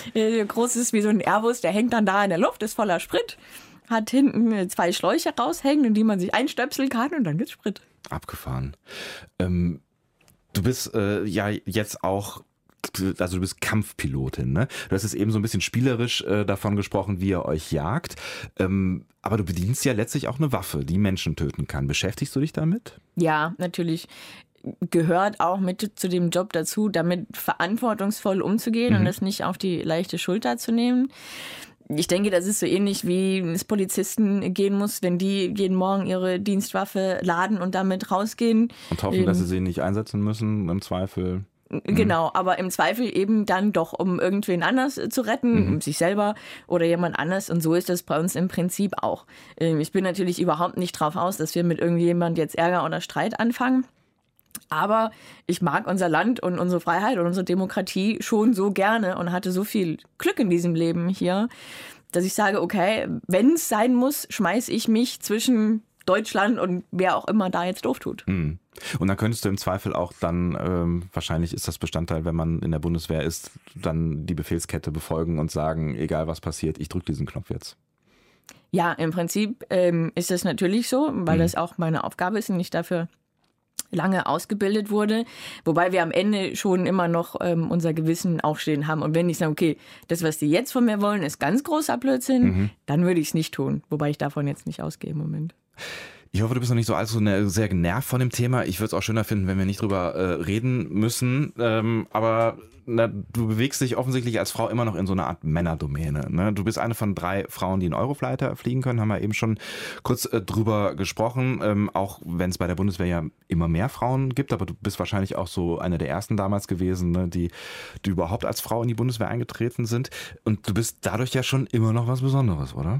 Großes wie so ein Airbus, der hängt dann da in der Luft, ist voller Sprit. Hat hinten zwei Schläuche raushängen, in die man sich einstöpseln kann und dann gibt's Sprit. Abgefahren. Ähm, du bist äh, ja jetzt auch, also du bist Kampfpilotin, ne? Du hast jetzt eben so ein bisschen spielerisch äh, davon gesprochen, wie ihr euch jagt. Ähm, aber du bedienst ja letztlich auch eine Waffe, die Menschen töten kann. Beschäftigst du dich damit? Ja, natürlich. Gehört auch mit zu dem Job dazu, damit verantwortungsvoll umzugehen mhm. und das nicht auf die leichte Schulter zu nehmen. Ich denke, das ist so ähnlich, wie es Polizisten gehen muss, wenn die jeden Morgen ihre Dienstwaffe laden und damit rausgehen. Und hoffen, ähm, dass sie sie nicht einsetzen müssen, im Zweifel. Genau, aber im Zweifel eben dann doch, um irgendwen anders zu retten, mhm. sich selber oder jemand anders. Und so ist das bei uns im Prinzip auch. Ich bin natürlich überhaupt nicht drauf aus, dass wir mit irgendjemand jetzt Ärger oder Streit anfangen. Aber ich mag unser Land und unsere Freiheit und unsere Demokratie schon so gerne und hatte so viel Glück in diesem Leben hier, dass ich sage, okay, wenn es sein muss, schmeiße ich mich zwischen Deutschland und wer auch immer da jetzt doof tut. Mhm. Und dann könntest du im Zweifel auch dann, ähm, wahrscheinlich ist das Bestandteil, wenn man in der Bundeswehr ist, dann die Befehlskette befolgen und sagen, egal was passiert, ich drücke diesen Knopf jetzt. Ja, im Prinzip ähm, ist das natürlich so, weil mhm. das auch meine Aufgabe ist und ich dafür lange ausgebildet wurde, wobei wir am Ende schon immer noch ähm, unser Gewissen aufstehen haben. Und wenn ich sage, okay, das, was die jetzt von mir wollen, ist ganz großer Blödsinn, mhm. dann würde ich es nicht tun, wobei ich davon jetzt nicht ausgehe im Moment. Ich hoffe, du bist noch nicht so allzu ne, sehr genervt von dem Thema. Ich würde es auch schöner finden, wenn wir nicht drüber äh, reden müssen. Ähm, aber na, du bewegst dich offensichtlich als Frau immer noch in so einer Art Männerdomäne. Ne? Du bist eine von drei Frauen, die einen Euroflighter fliegen können. Haben wir eben schon kurz äh, drüber gesprochen. Ähm, auch wenn es bei der Bundeswehr ja immer mehr Frauen gibt. Aber du bist wahrscheinlich auch so eine der ersten damals gewesen, ne, die, die überhaupt als Frau in die Bundeswehr eingetreten sind. Und du bist dadurch ja schon immer noch was Besonderes, oder?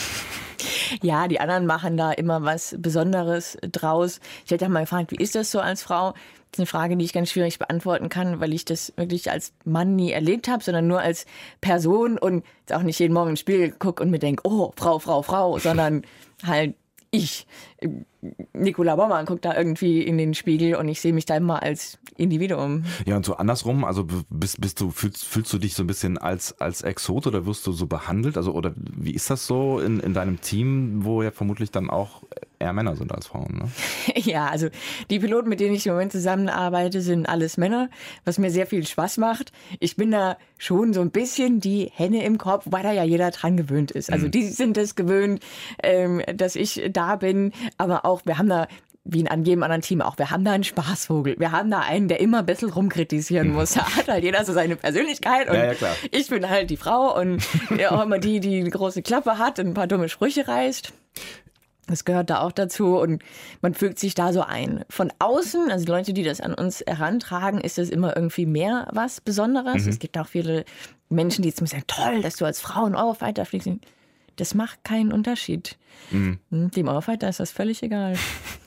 Ja, die anderen machen da immer was Besonderes draus. Ich hätte auch mal gefragt, wie ist das so als Frau? Das ist eine Frage, die ich ganz schwierig beantworten kann, weil ich das wirklich als Mann nie erlebt habe, sondern nur als Person und auch nicht jeden Morgen ins Spiegel gucke und mir denke, oh, Frau, Frau, Frau, sondern halt ich. Nicola Baumann guckt da irgendwie in den Spiegel und ich sehe mich da immer als Individuum. Ja, und so andersrum, also bist, bist du, fühlst, fühlst du dich so ein bisschen als, als Exot oder wirst du so behandelt? Also, oder wie ist das so in, in deinem Team, wo ja vermutlich dann auch eher Männer sind als Frauen, ne? Ja, also die Piloten, mit denen ich im Moment zusammenarbeite, sind alles Männer, was mir sehr viel Spaß macht. Ich bin da schon so ein bisschen die Henne im Kopf, weil da ja jeder dran gewöhnt ist. Also die sind es gewöhnt, ähm, dass ich da bin, aber auch wir haben da, wie in jedem anderen Team auch, wir haben da einen Spaßvogel. Wir haben da einen, der immer ein bisschen rumkritisieren muss. Da hat halt jeder so seine Persönlichkeit und ja, ja, klar. Ich bin halt die Frau und ja, auch immer die, die eine große Klappe hat und ein paar dumme Sprüche reißt. Das gehört da auch dazu und man fügt sich da so ein. Von außen, also die Leute, die das an uns herantragen, ist das immer irgendwie mehr was Besonderes. Mhm. Es gibt auch viele Menschen, die jetzt sagen, toll, dass du als Frau einen Eurofighter fliegst. Das macht keinen Unterschied. Mhm. Dem Eurofighter ist das völlig egal.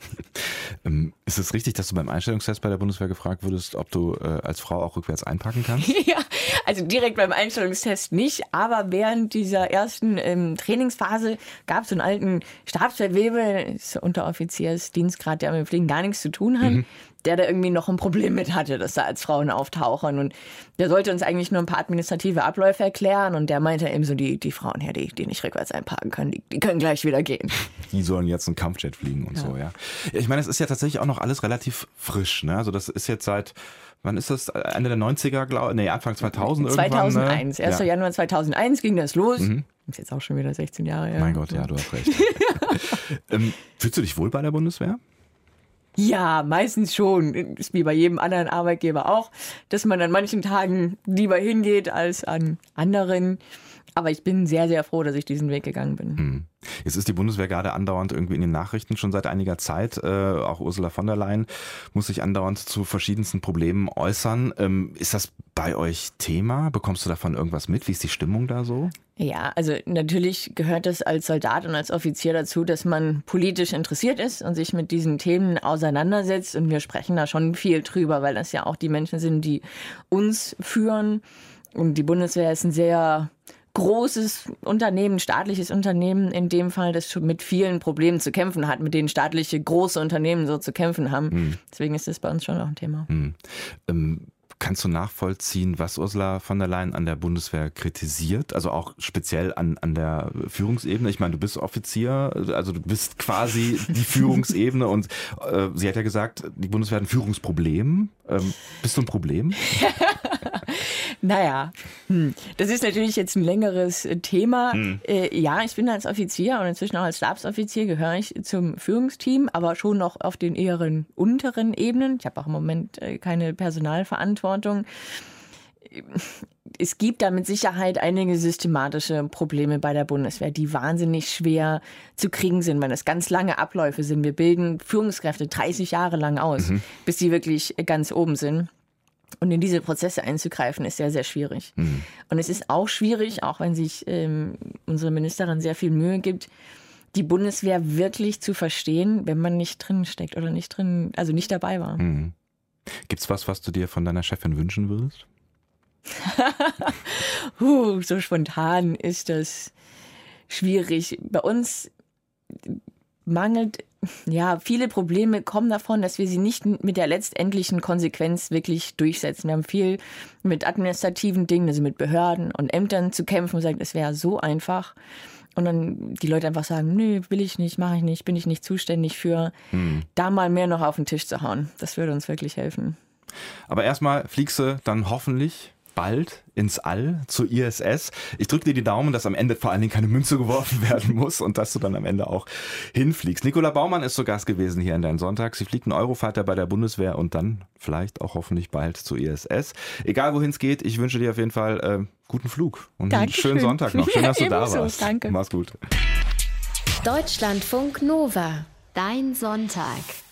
Ist es richtig, dass du beim Einstellungstest bei der Bundeswehr gefragt wurdest, ob du äh, als Frau auch rückwärts einpacken kannst? Ja, also direkt beim Einstellungstest nicht, aber während dieser ersten ähm, Trainingsphase gab es so einen alten Stabsfeldwebel, ist Unteroffiziersdienstgrad, der mit dem Fliegen gar nichts zu tun hat, mhm. der da irgendwie noch ein Problem mit hatte, dass da als Frauen auftauchen. Und der sollte uns eigentlich nur ein paar administrative Abläufe erklären und der meinte eben so, die, die Frauen her, die, die nicht rückwärts einparken können, die, die können gleich wieder gehen. Die sollen jetzt einen Kampfjet fliegen und ja. so, ja. Ich meine, es ist ja tatsächlich auch noch alles relativ frisch, ne? Also das ist jetzt seit, wann ist das? Ende der neunziger, glaube ich? Nee, Anfang zweitausend irgendwann. zweitausendeins, ne? erster Ja. Januar zweitausendeins ging das los. Mhm. Ist jetzt auch schon wieder sechzehn Jahre her. Mein Gott, ja, du hast recht. ähm, fühlst du dich wohl bei der Bundeswehr? Ja, meistens schon. Ist wie bei jedem anderen Arbeitgeber auch, dass man an manchen Tagen lieber hingeht als an anderen. Aber ich bin sehr, sehr froh, dass ich diesen Weg gegangen bin. Hm. Jetzt ist die Bundeswehr gerade andauernd irgendwie in den Nachrichten schon seit einiger Zeit. Äh, auch Ursula von der Leyen muss sich andauernd zu verschiedensten Problemen äußern. Ähm, ist das bei euch Thema? Bekommst du davon irgendwas mit? Wie ist die Stimmung da so? Ja, also natürlich gehört es als Soldat und als Offizier dazu, dass man politisch interessiert ist und sich mit diesen Themen auseinandersetzt. Und wir sprechen da schon viel drüber, weil das ja auch die Menschen sind, die uns führen. Und die Bundeswehr ist ein sehr großes Unternehmen, staatliches Unternehmen in dem Fall, das schon mit vielen Problemen zu kämpfen hat, mit denen staatliche große Unternehmen so zu kämpfen haben. Hm. Deswegen ist das bei uns schon auch ein Thema. Hm. Ähm, kannst du nachvollziehen, was Ursula von der Leyen an der Bundeswehr kritisiert? Also auch speziell an, an der Führungsebene? Ich meine, du bist Offizier, also du bist quasi die Führungsebene und äh, sie hat ja gesagt, die Bundeswehr hat ein Führungsproblem. Ähm, bist du ein Problem? Naja, hm. das ist natürlich jetzt ein längeres Thema. Hm. Äh, ja, ich bin als Offizier und inzwischen auch als Stabsoffizier gehöre ich zum Führungsteam, aber schon noch auf den eher unteren Ebenen. Ich habe auch im Moment äh, keine Personalverantwortung. Es gibt da mit Sicherheit einige systematische Probleme bei der Bundeswehr, die wahnsinnig schwer zu kriegen sind, weil das ganz lange Abläufe sind. Wir bilden Führungskräfte dreißig Jahre lang aus, mhm. bis die wirklich ganz oben sind. Und in diese Prozesse einzugreifen, ist sehr, sehr schwierig. Mhm. Und es ist auch schwierig, auch wenn sich ähm, unsere Ministerin sehr viel Mühe gibt, die Bundeswehr wirklich zu verstehen, wenn man nicht drin steckt oder nicht drin, also nicht dabei war. Mhm. Gibt's was, was du dir von deiner Chefin wünschen würdest? uh, so spontan ist das schwierig. Bei uns mangelt, ja, viele Probleme kommen davon, dass wir sie nicht mit der letztendlichen Konsequenz wirklich durchsetzen. Wir haben viel mit administrativen Dingen, also mit Behörden und Ämtern zu kämpfen und sagen, es wäre so einfach. Und dann die Leute einfach sagen, nö, will ich nicht, mache ich nicht, bin ich nicht zuständig für. Hm. Da mal mehr noch auf den Tisch zu hauen. Das würde uns wirklich helfen. Aber erstmal fliegst du dann hoffentlich bald ins All zur I S S. Ich drücke dir die Daumen, dass am Ende vor allen Dingen keine Münze geworfen werden muss und dass du dann am Ende auch hinfliegst. Nicola Baumann ist zu Gast gewesen hier in Dein Sonntag. Sie fliegt einen Eurofighter bei der Bundeswehr und dann vielleicht auch hoffentlich bald zur I S S. Egal wohin es geht, ich wünsche dir auf jeden Fall äh, guten Flug und Dankeschön. einen schönen Sonntag noch. Schön, dass du Ja, da ebenso. warst. Danke. Mach's gut. Deutschlandfunk Nova. Dein Sonntag.